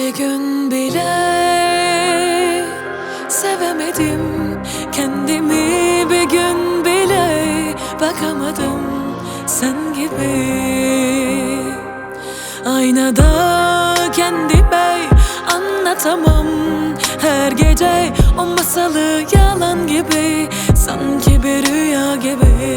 Bir gün bile sevemedim kendimi, bir gün bile bakamadım sen gibi. Aynada kendime anlatamam her gece o masalı, yalan gibi, sanki bir rüya gibi.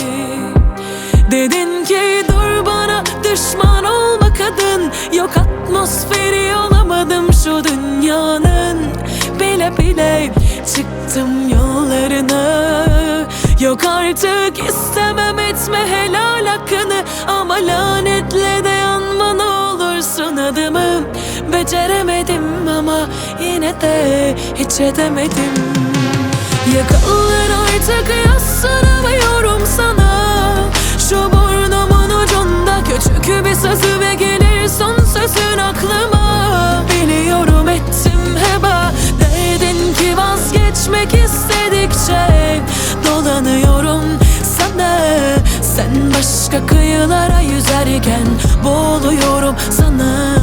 Dedin ki dur bana düşman olma kadın, yok atmosferi olamadım şu dünyanın. Bile bile çıktım yollarına, yok artık istemem etme helal hakkını, ama lanetle de yanma ne olursun adımı. Beceremedim ama yine de hiç edemedim. Yakalar artık yaslanamıyorum sana, şu burnumun ucunda küçük bir sözü ve gelir son sözün aklıma. Biliyorum ettim heba, dedin ki vazgeçmek istedikçe dolanıyorum sana. Sen başka kıyılara yüzerken boğuluyorum sana.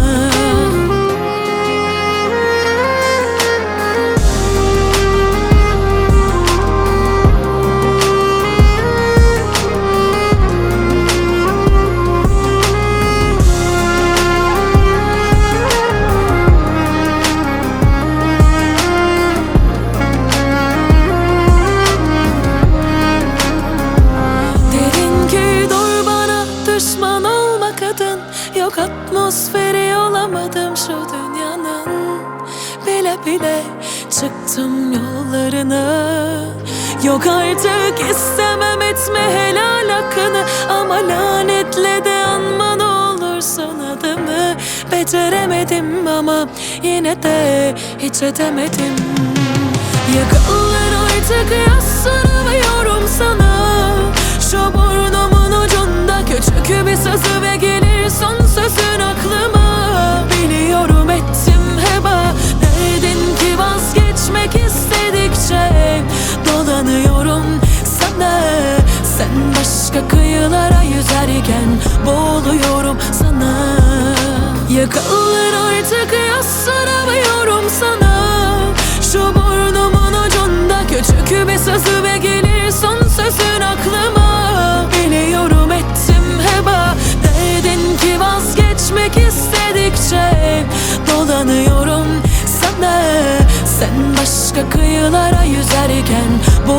Yok atmosferi olamadım şu dünyanın. Bile bile çıktım yollarına, yok artık istemem etme helal hakkını, ama lanetle de anma ne olursun adımı. Beceremedim ama yine de hiç edemedim. Yakalar artık yaslanamıyorum sana, şu burnumun ucunda küçük bir sözü ve gelir son sözün aklıma. Biliyorum ettim heba, dedin ki vazgeçmek istedikçe dolanıyorum sana. Sen başka kıyılara yüzerken boğuluyorum sana. Yakalar artık yaslanamıyorum sana, şu burnumun ucunda küçük bir sözü ve gelir son sözün aklıma. Biliyorum ettim heba, dedin ki vazgeçmek istedikçe dolanıyorum sana. Sen başka kıyılara yüzerken